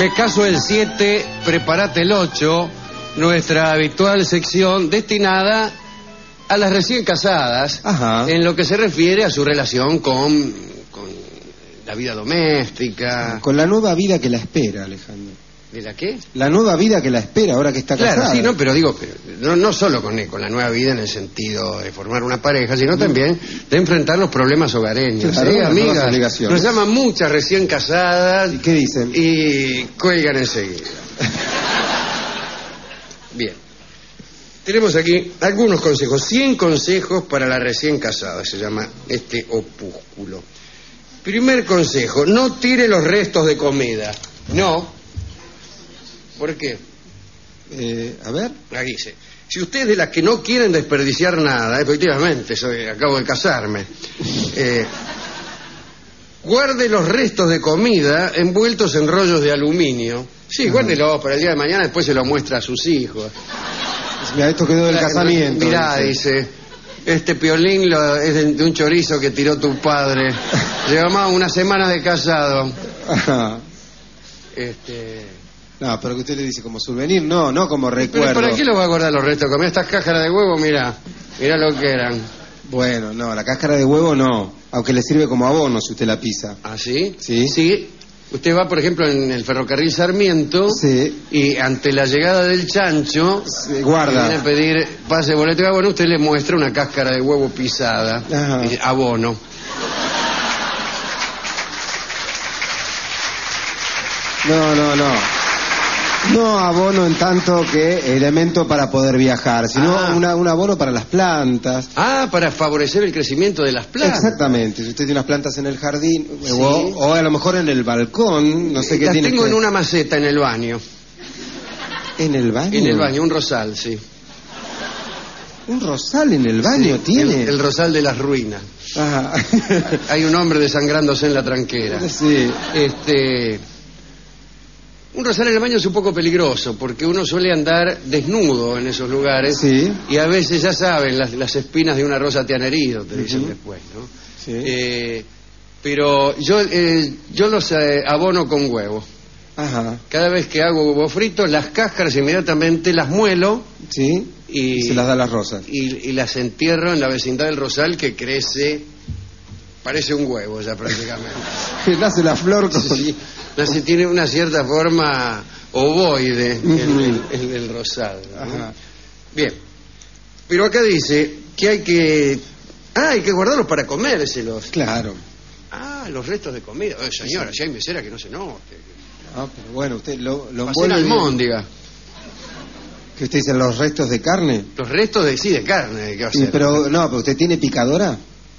Me caso el 7, prepárate el 8, nuestra habitual sección destinada a las recién casadas. Ajá. En lo que se refiere a su relación con la vida doméstica. Con la nueva vida que la espera, Alejandro. ¿De la qué? La nueva vida que la espera ahora que está casada. Claro, sí, no, pero digo, no solo con la nueva vida en el sentido de formar una pareja, sino también de enfrentar los problemas hogareños. Claro, ¿sí, las amigas? nuevas obligaciones. Nos llaman muchas recién casadas. ¿Y qué dicen? Y cuelgan enseguida. Bien. Tenemos aquí algunos consejos. 100 consejos para la recién casada, se llama este opúsculo. Primer consejo, no tire los restos de comida. No. ¿Por qué? A ver. Aquí dice, si usted es de las que no quieren desperdiciar nada, efectivamente, acabo de casarme, guarde los restos de comida envueltos en rollos de aluminio. Sí, guárdelo para el día de mañana, después se lo muestra a sus hijos. Mira, esto quedó del casamiento. Mirá, dice, este piolín es de un chorizo que tiró tu padre. Llevamos una semana de casado. Ajá. No, pero que usted le dice como souvenir, no como recuerdo. ¿Pero para qué lo va a guardar los restos? Como estas cáscaras de huevo, mirá lo que eran. Bueno, no, la cáscara de huevo no, aunque le sirve como abono si usted la pisa. ¿Ah, sí? Sí. Sí. Usted va, por ejemplo, en el ferrocarril Sarmiento, sí, y ante la llegada del chancho, sí, guarda. Viene a pedir pase boleto de abono, usted le muestra una cáscara de huevo pisada. Ajá. Y abono. No abono en tanto que elemento para poder viajar, sino un abono para las plantas. Ah, para favorecer el crecimiento de las plantas. Exactamente, si usted tiene unas plantas en el jardín, Sí. o a lo mejor en el balcón, no sé qué Las tiene. tengo en una maceta en el baño. ¿En el baño? En el baño, un rosal, sí. ¿Un rosal en el baño Sí, tiene? el rosal de las ruinas. Ajá. Hay un hombre desangrándose en la tranquera. Sí. Un rosal en el baño es un poco peligroso porque uno suele andar desnudo en esos lugares. Sí. Y a veces, ya saben, las espinas de una rosa te han herido, te dicen después, ¿no? Sí. Pero yo los abono con huevo. Ajá. Cada vez que hago huevo frito, las cáscaras inmediatamente las muelo. Sí. Y se las da a las rosas. Y las entierro en la vecindad del rosal, que crece, parece un huevo ya prácticamente. Nace la flor con... Sí. Tiene una cierta forma ovoide el rosal, ¿no? Ajá. Bien, pero acá dice que hay que guardarlos para comérselos. Claro. Los restos de comida. Señora, si hay mesera que no se note. No, pero bueno, usted lo envuelve en almóndiga. ¿Qué usted dice, los restos de carne? Los restos de carne, ¿qué va a hacer? Pero ¿usted tiene picadora?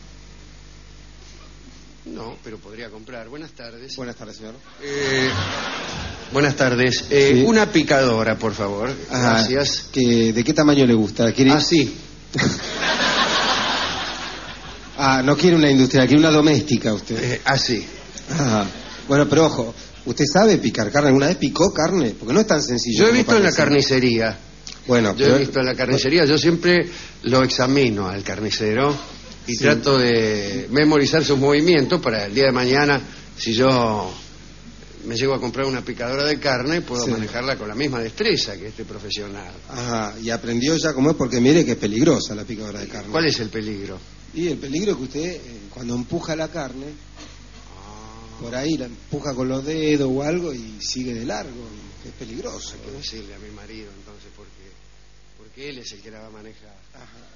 No, pero podría comprar. Buenas tardes. Buenas tardes, señor. Buenas tardes. Sí. Una picadora, por favor. Ajá. Gracias. ¿De qué tamaño le gusta? Sí. No quiere una industrial, quiere una doméstica usted. Así. Ajá. Bueno, pero ojo, ¿usted sabe picar carne? ¿Alguna vez picó carne? Porque no es tan sencillo. Yo he visto en la carnicería. Bueno, yo he visto en la carnicería. Yo siempre lo examino al carnicero y trato de memorizar sus movimientos para el día de mañana, si yo me llego a comprar una picadora de carne, puedo manejarla con la misma destreza que este profesional. Ajá, y aprendió ya cómo es, porque mire que es peligrosa la picadora de carne. ¿Cuál es el peligro? Y el peligro es que usted, cuando empuja la carne, por ahí la empuja con los dedos o algo y sigue de largo, y es peligroso. Hay que decirle a mi marido entonces, porque él es el que la va a manejar. Ajá.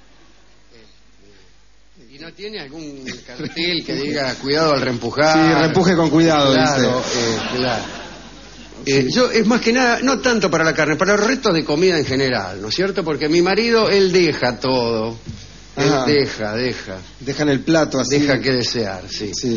¿Y no tiene algún cartel que diga cuidado al reempujar? Sí, reempuje con cuidado, claro, dice. Claro. Sí. Yo, es más que nada, no tanto para la carne, para los restos de comida en general, ¿no es cierto? Porque mi marido, él deja todo. Ajá. Él deja. Deja en el plato así. Deja que desear, sí. Sí.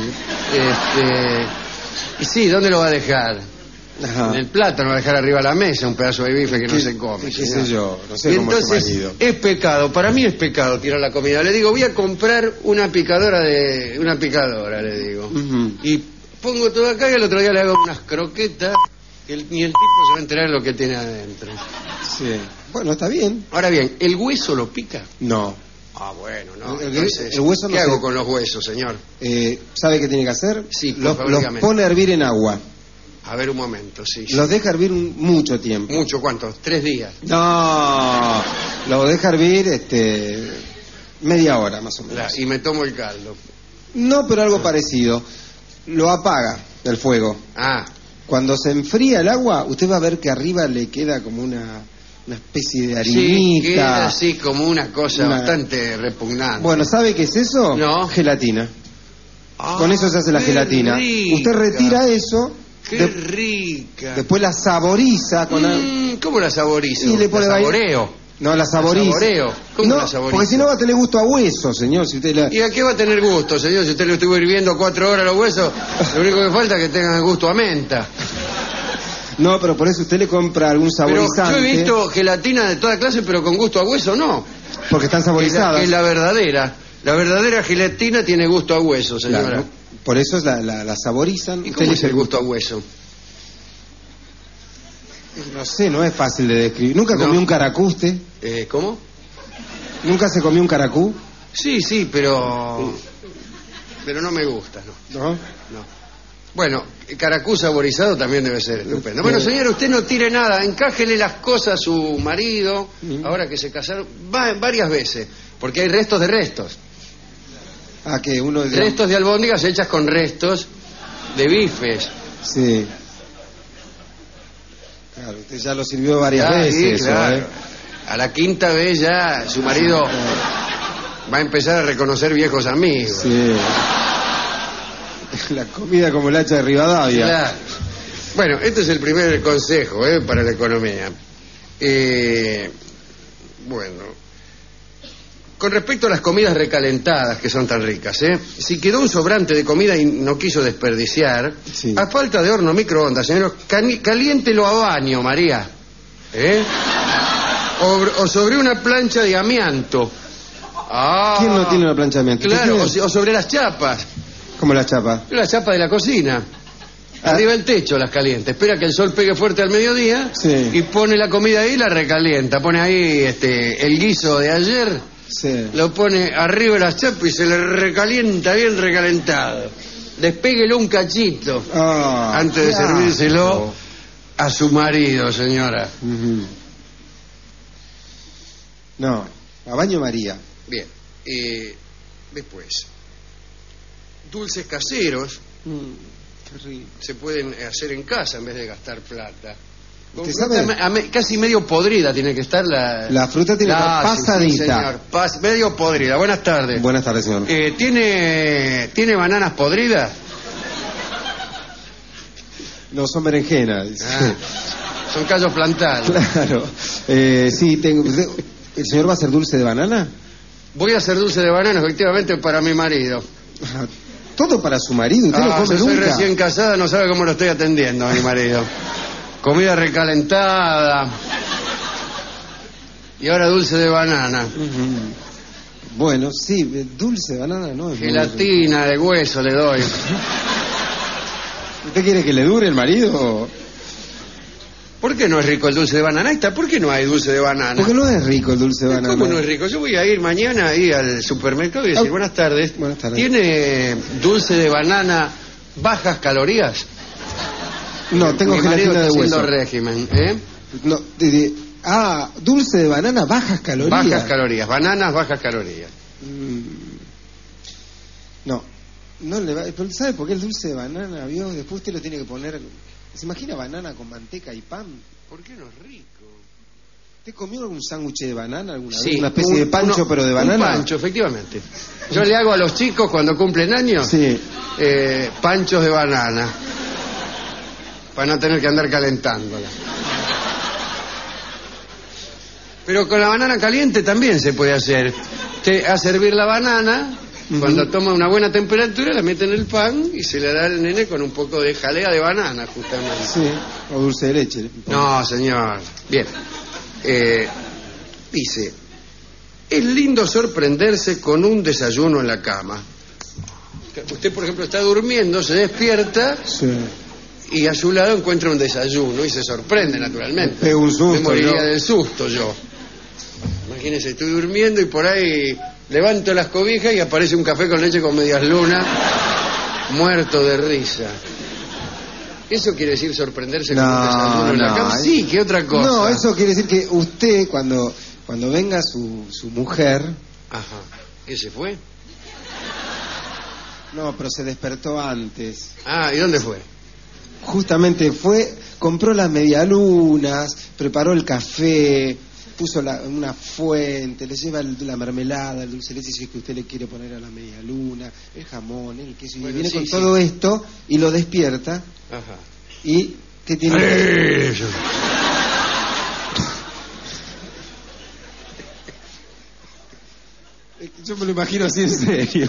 Y sí, ¿dónde lo va a dejar? Ajá. En el plato, no va a dejar arriba de la mesa un pedazo de bife que no se come. ¿Qué sé yo? No sé y cómo es su entonces marido. es pecado, para mí es pecado tirar la comida. Le digo, voy a comprar una picadora, le digo. Uh-huh. Y pongo todo acá y al otro día le hago unas croquetas que ni el tipo se va a enterar de lo que tiene adentro. Sí. Bueno, está bien. Ahora bien, ¿el hueso lo pica? No. Bueno, no. Entonces, el hueso ¿qué hago con los huesos, señor? ¿Sabe qué tiene que hacer? Sí, por los favor, dígame. pone a hervir en agua. A ver, un momento, sí. Los deja hervir mucho tiempo. ¿Mucho? ¿Cuánto? 3 días. No, lo deja hervir media hora más o menos. Y me tomo el caldo. No, pero algo parecido. Lo apaga el fuego. Ah. Cuando se enfría el agua, usted va a ver que arriba le queda como una especie de harinita. Sí, queda así como una cosa bastante repugnante. Bueno, ¿sabe qué es eso? No. Gelatina. Con eso se hace la gelatina. Rica. Usted retira eso. ¡Qué rica! Después la saboriza con ¿Cómo la saborizo? Y le pone ¿La saboreo? No, la saboriza. ¿La saboreo? ¿Cómo no, la saborizo? porque si no va a tener gusto a hueso, señor. Si usted ¿Y a qué va a tener gusto, señor? Si usted lo estuvo hirviendo 4 horas los huesos, lo único que falta es que tengan gusto a menta. No, pero por eso usted le compra algún saborizante. Pero yo he visto gelatina de toda clase, pero con gusto a hueso no. Porque están saborizadas. Es la verdadera. La verdadera gelatina tiene gusto a hueso, señora. Claro, por eso es la saborizan. ¿Y cómo es el gusto a hueso? No sé, no es fácil de describir. ¿Nunca comió un caracú usted? ¿Cómo? ¿Nunca se comió un caracú? Sí, pero no me gusta, ¿no? Bueno, caracú saborizado también debe ser estupendo. Bueno, señora, usted no tire nada, encájele las cosas a su marido, ahora que se casaron, varias veces, porque hay restos de restos. Ah, que uno... Restos de albóndigas hechas con restos de bifes. Sí. Claro, usted ya lo sirvió varias veces. Sí, claro. A la 5ª vez ya su marido va a empezar a reconocer viejos amigos. Sí. La comida como el hacha de Rivadavia. Claro. Bueno, este es el primer consejo para la economía. Bueno, con respecto a las comidas recalentadas, que son tan ricas, si quedó un sobrante de comida y no quiso desperdiciar, a falta de horno microondas, señor, caliéntelo a baño, María. O sobre una plancha de amianto. ¿Quién no tiene una plancha de amianto? Claro, o sobre las chapas. ¿Cómo la chapa? La chapa de la cocina. Arriba del techo las calienta. Espera que el sol pegue fuerte al mediodía y pone la comida ahí y la recalienta. Pone ahí el guiso de ayer, lo pone arriba de las chapas y se le recalienta bien recalentado. Despéguelo un cachito antes de servírselo a su marido, señora. No, a baño María. Bien, después, dulces caseros se pueden hacer en casa en vez de gastar plata. Con fruta casi medio podrida tiene que estar la fruta tiene que estar pasadita. Sí, señor. Medio podrida. Buenas tardes. Buenas tardes, señor. ¿Tiene bananas podridas? No, son berenjenas. Son callos plantados. Claro. Sí, tengo. ¿El señor va a hacer dulce de banana? Voy a hacer dulce de banana, efectivamente, para mi marido. ¿Todo para su marido? ¿Usted no come yo soy nunca? recién casada, no sabe cómo lo estoy atendiendo a mi marido. Comida recalentada. Y ahora dulce de banana. Bueno, sí, dulce de banana no es gelatina de hueso le doy. ¿Usted quiere que le dure el marido? ¿Por qué no es rico el dulce de banana? ¿Por qué no hay dulce de banana? Porque no es rico el dulce de banana. ¿Cómo no es rico? Yo voy a ir mañana ahí al supermercado y decir, buenas tardes. Buenas tardes. ¿Tiene dulce de banana bajas calorías? No, tengo gelatina de hueso. Régimen, No, dulce de banana bajas calorías. Bajas calorías, bananas bajas calorías. No le va. Pero ¿sabe por qué el dulce de banana, vio? Después usted lo tiene que poner. ¿Se imagina banana con manteca y pan? ¿Por qué no es rico? ¿Usted comió algún sándwich de banana alguna vez? Sí, Una especie de pancho, pero de banana. Un pancho, efectivamente. Yo le hago a los chicos cuando cumplen años panchos de banana. Para no tener que andar calentándola. Pero con la banana caliente también se puede hacer. Usted hace hervir la banana, cuando toma una buena temperatura la mete en el pan y se le da al nene con un poco de jalea de banana, justamente. Sí, o dulce de leche. No, señor. Bien. Dice, es lindo sorprenderse con un desayuno en la cama. Usted, por ejemplo, está durmiendo, se despierta... Sí. Y a su lado encuentra un desayuno y se sorprende, naturalmente. Pego un susto. Me moriría del susto yo. Imagínese, estoy durmiendo y por ahí levanto las cobijas y aparece un café con leche con medias lunas, muerto de risa. ¿Eso quiere decir sorprenderse No, con un desayuno en la no, cama? Sí, ¿qué otra cosa? No, eso quiere decir que usted, cuando venga su mujer... Ajá. ¿Ese fue? No, pero se despertó antes. Ah, ¿y dónde fue? Justamente fue, compró las medialunas, preparó el café, puso una fuente, le lleva la mermelada, el dulce de leche, si es que usted le quiere poner a la medialuna, el jamón, el queso, Bueno, y viene sí, con sí. todo esto y lo despierta. Ajá. ¿Y qué tiene? Eso. Yo me lo imagino así en serio.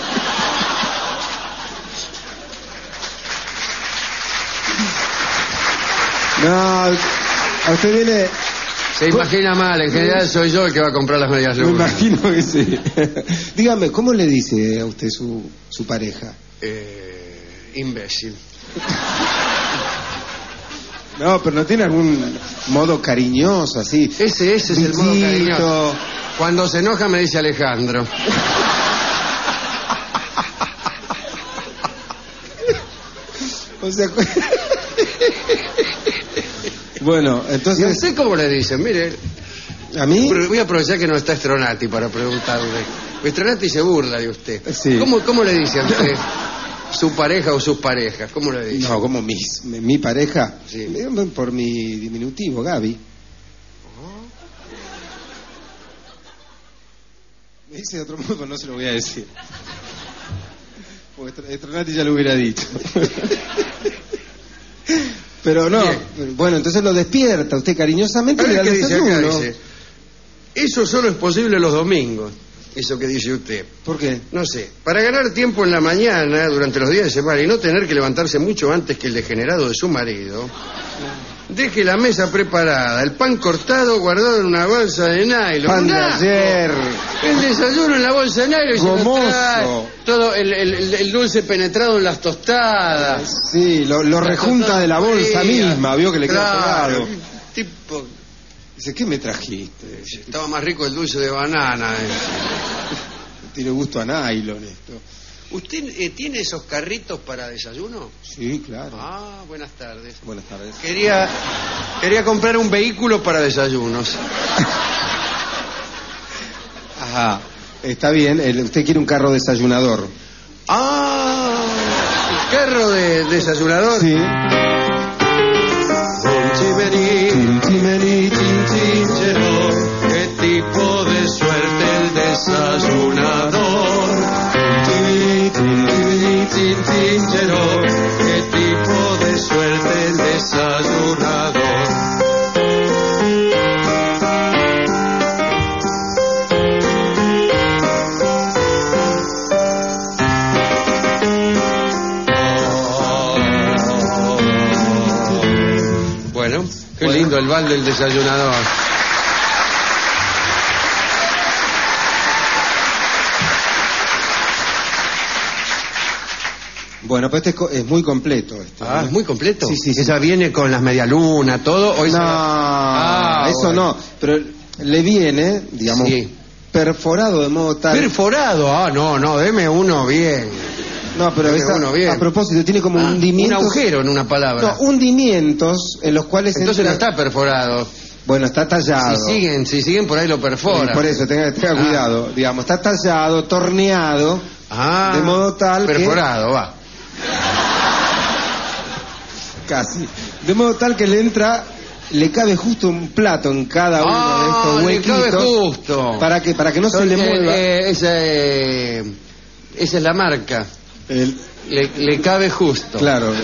No, a usted viene... Se imagina mal, en general soy yo el que va a comprar las medias Me lunas. imagino que sí. Dígame, ¿cómo le dice a usted su pareja? Imbécil. No, pero no tiene algún modo cariñoso así. Ese es el modo Visito. cariñoso. Cuando se enoja me dice Alejandro. O sea, bueno, ¿Y a entonces usted cómo le dicen? Mire, a mí voy a aprovechar que no está Stronati para preguntarle. Stronati se burla de usted. Sí. ¿Cómo le dice a usted su pareja o sus parejas? ¿Cómo le dice? no, como mi pareja, Sí. por mi diminutivo, Gaby. Me dice de otro modo, no se lo voy a decir. Porque Stronati ya lo hubiera dicho. Pero no, bueno, entonces lo despierta usted cariñosamente y le da ¿Qué el dice acá? desayuno. Dice, eso solo es posible los domingos. Eso que dice usted. ¿Por qué? No sé, para ganar tiempo en la mañana, durante los días de semana, y no tener que levantarse mucho antes que el degenerado de su marido, deje la mesa preparada, el pan cortado guardado en una bolsa de nylon. Pan de ¡Un asco! ayer. El desayuno en la bolsa de nylon y se lo Gomoso. trae. Todo el dulce penetrado en las tostadas. Sí, lo rejunta de la bolsa fría. misma, vio que le queda Claro, pegado. tipo, Dice, ¿qué me trajiste? estaba más rico el dulce de banana. Tiene gusto a nylon esto. ¿Usted tiene esos carritos para desayuno? Sí, claro. Ah, buenas tardes. Buenas tardes. Quería comprar un vehículo para desayunos. Ajá, está bien. Usted quiere un carro desayunador. Ah, carro de desayunador. Sí. Chimení, chin, chinchero, qué tipo de suerte el desayunador. Chimení, chin, chinchero, qué tipo de suerte el desayunador. Bueno, qué lindo el bal del desayunador. Bueno, pues este es muy completo. Ah, ¿es muy completo? Sí, sí, sí. ¿Esa viene con las medialunas, todo? ¿O No, eso bueno. no. Pero le viene, digamos, Sí. perforado de modo tal... Perforado, no, deme uno bien. No, pero Deme uno bien. a propósito, tiene como Un hundimientos... agujero en una palabra. No, hundimientos en los cuales... Entonces no entra- está perforado. Bueno, está tallado. Si siguen por ahí lo perforan. Por eso, tenga cuidado. Digamos, está tallado, torneado, Ah, de modo tal que... perforado, va. Casi. De modo tal que le cabe justo un plato en cada uno de estos le huequitos. cabe justo. Para que no se le mueva. Esa es la marca. El- Le cabe justo. Claro.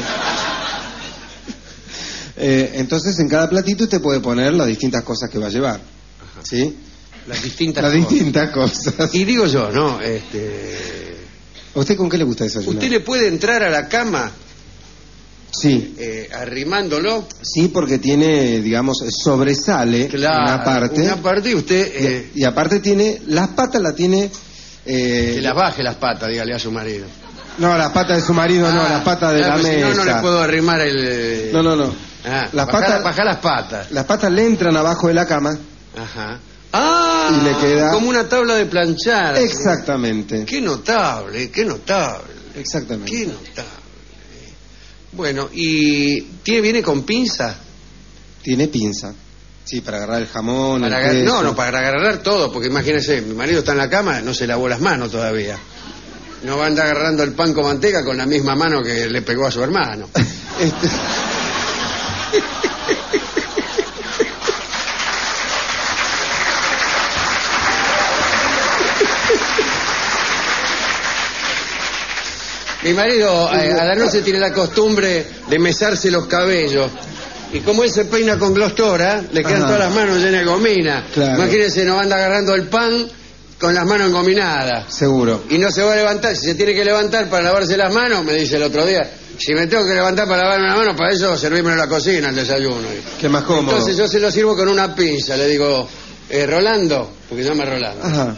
Entonces, en cada platito usted puede poner las distintas cosas que va a llevar. ¿Sí? Las distintas Las cosas. distintas cosas. Y digo yo, ¿no? ¿A usted con qué le gusta desayunar? ¿Usted le puede entrar a la cama Sí. arrimándolo? Sí, porque tiene, digamos, sobresale Claro, una parte. Una parte y usted Y aparte tiene, las patas la tiene... que las baje las patas, dígale a su marido. No, las patas de su marido, no, las patas de la pues mesa. Si no le puedo arrimar el... No. Ah, Las bajá patas- las patas. Las patas le entran abajo de la cama. Ajá. Ah, Y le queda- como una tabla de planchar. así. Exactamente. Qué notable, qué notable. Exactamente. Qué notable. Bueno, ¿y viene con pinza? Tiene pinza. Sí, para agarrar el jamón, para agarrar todo, porque imagínese, mi marido está en la cama, no se lavó las manos todavía. No va a andar agarrando el pan con manteca con la misma mano que le pegó a su hermano. Mi marido a la noche tiene la costumbre de mesarse los cabellos. Y como él se peina con Glostora, le quedan todas las manos llenas de gomina. Claro. Imagínense, no anda agarrando el pan con las manos engominadas. Seguro. Y no se va a levantar. Si se tiene que levantar para lavarse las manos, me dice el otro día, si me tengo que levantar para lavarme las manos, para eso servirme en la cocina el desayuno. Qué más cómodo. Entonces yo se lo sirvo con una pinza. Le digo, Rolando, porque se llama Rolando. Ajá.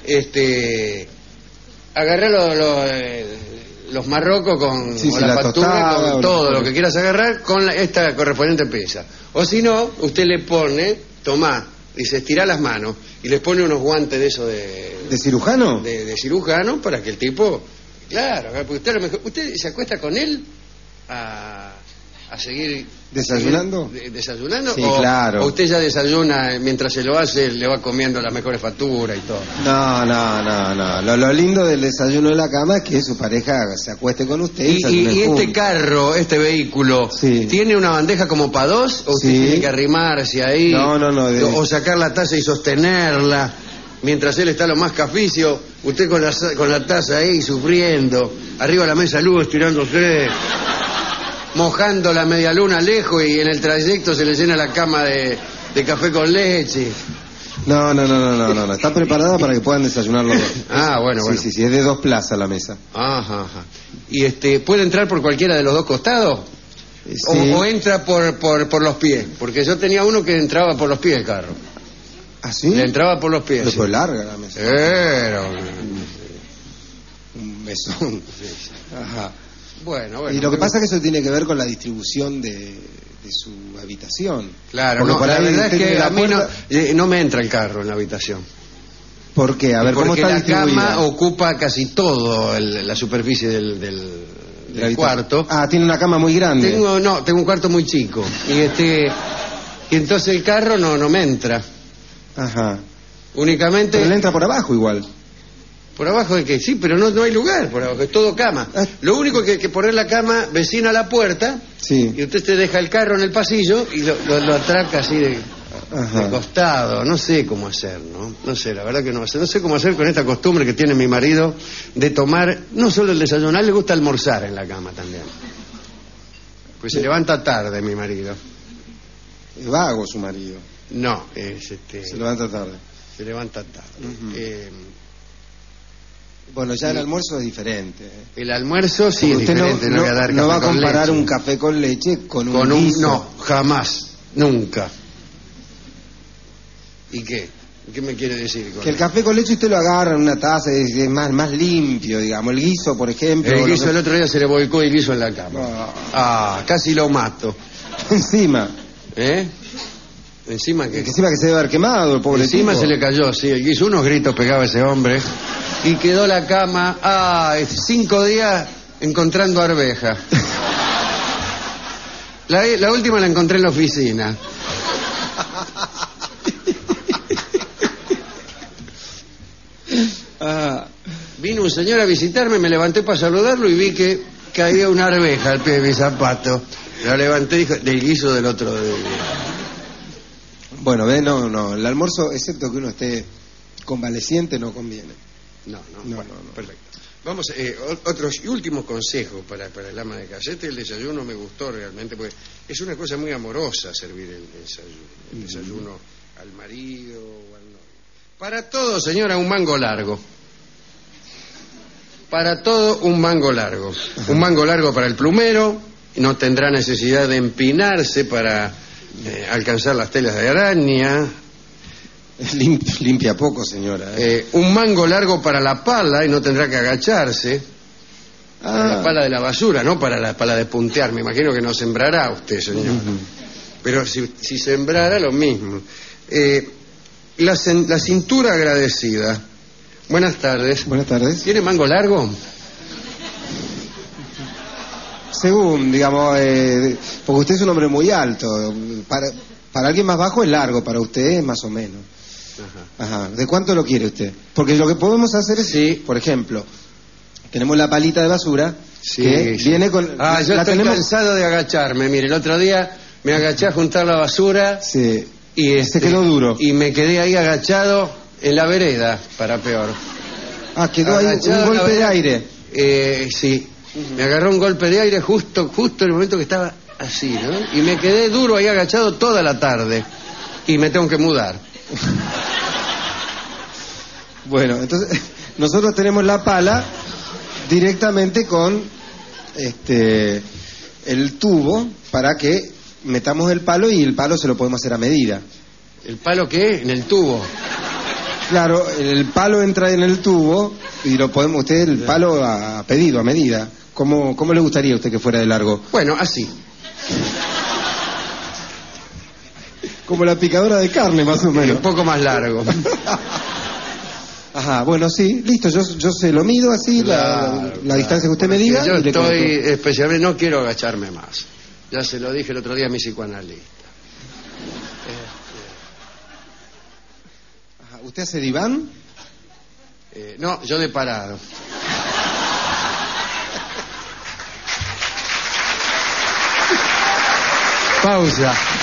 Agarré los marrocos con la factura, tostada, con todo lo que quieras agarrar, con esta correspondiente pinza. O si no, usted le pone, tomá, dice, estirá las manos y les pone unos guantes de eso ¿De cirujano? De cirujano para que el tipo, claro, porque usted se acuesta con él a seguir ¿Desayunando? ¿Desayunando? Sí, claro. ¿O usted ya desayuna mientras se lo hace, le va comiendo las mejores facturas y todo? No. Lo lindo del desayuno en la cama es que su pareja se acueste con usted y este carro, este vehículo, sí, ¿tiene una bandeja como para dos? ¿O usted tiene que arrimarse ahí? No. O sacar la taza y sostenerla mientras él está lo más caficio, usted con la taza ahí sufriendo, arriba de la mesa luz, estirándose, mojando la media luna lejos, y en el trayecto se le llena la cama de café con leche. No. Está preparada para que puedan desayunar los dos. Bueno. Sí, es de 2 plazas la mesa. Ajá. ¿Y puede entrar por cualquiera de los dos costados? Sí. ¿O entra por los pies? Porque yo tenía uno que entraba por los pies el carro. ¿Ah, sí? Le entraba por los pies. Pero fue larga la mesa. Un mesón. Sí. Ajá. Bueno. Y lo que pasa es que eso tiene que ver con la distribución de su habitación. Claro, la verdad es que a mí no me entra el carro en la habitación. ¿Por qué? A ver, ¿cómo está distribuida? Porque la cama ocupa casi todo la superficie del cuarto. Tiene una cama muy grande. Tengo un cuarto muy chico. Y entonces el carro no me entra. Ajá. Únicamente... Pero le entra por abajo igual. ¿Por abajo de qué? Sí, pero no hay lugar por abajo, es todo cama. Lo único que hay que poner la cama vecina a la puerta, sí, y usted te deja el carro en el pasillo y lo atraca así de costado. No sé cómo hacer, ¿no? No sé, la verdad que no sé. No sé cómo hacer con esta costumbre que tiene mi marido de tomar, no solo el desayuno, le gusta almorzar en la cama también. Pues se levanta tarde mi marido. Es vago su marido. No, se levanta tarde. Se levanta tarde. Bueno, ya el almuerzo es diferente. El almuerzo sí es diferente. No va a comparar un café con leche con un guiso. No, jamás, nunca. ¿Y qué? ¿Qué me quiere decir? Que el café con leche usted lo agarra en una taza, es más limpio, digamos. El guiso, por ejemplo. El guiso, el otro día se le volcó el guiso en la cama. Casi lo mato. Encima. Encima que se debe haber quemado el pobre Encima tipo. Se le cayó, sí. El guiso, unos gritos pegaba ese hombre. Y quedó la cama, 5 días encontrando arveja. La última la encontré en la oficina. Vino un señor a visitarme, me levanté para saludarlo y vi que caía una arveja al pie de mi zapato. La levanté y dije, del guiso del otro día. Bueno, no, el almuerzo, excepto que uno esté convaleciente, no conviene. No. Perfecto. Vamos, otros y últimos consejos para el ama de casa. El desayuno me gustó realmente, porque es una cosa muy amorosa servir el desayuno. El desayuno al marido o al novio. Para todo, señora, un mango largo. Para todo, un mango largo. Un mango largo para el plumero, no tendrá necesidad de empinarse para alcanzar las telas de araña. Limpia poco, señora. Un mango largo para la pala y no tendrá que agacharse. Para la pala de la basura, no para la pala de puntear. Me imagino que no sembrará usted, señor. Pero si sembrara, lo mismo. La cintura agradecida. Buenas tardes. Buenas tardes. ¿Tiene mango largo? según, digamos, porque usted es un hombre muy alto. Para alguien más bajo es largo, para usted es más o menos. Ajá. ¿De cuánto lo quiere usted? Porque lo que podemos hacer es, sí, por ejemplo, tenemos la palita de basura, sí, que sí. viene con... Yo estoy cansado de agacharme. Mire, el otro día me agaché a juntar la basura. Sí. Y se quedó duro. Y me quedé ahí agachado en la vereda, para peor. Quedó agachado ahí un golpe de aire. Sí. Me agarró un golpe de aire justo en el momento que estaba así, ¿no? Y me quedé duro ahí agachado toda la tarde. Y me tengo que mudar. Bueno, entonces nosotros tenemos la pala directamente con el tubo para que metamos el palo, y el palo se lo podemos hacer a medida. ¿El palo qué? En el tubo. Claro, el palo entra en el tubo y lo podemos, usted el palo a pedido, a medida. ¿Cómo le gustaría a usted que fuera de largo? Bueno, así. Como la picadora de carne, más o menos. Un poco más largo. Ajá, bueno, sí, listo, yo se lo mido así, la distancia que usted me diga. Yo estoy especialmente, no quiero agacharme más. Ya se lo dije el otro día a mi psicoanalista. Ajá, ¿usted hace diván? No, yo de parado. Pausa.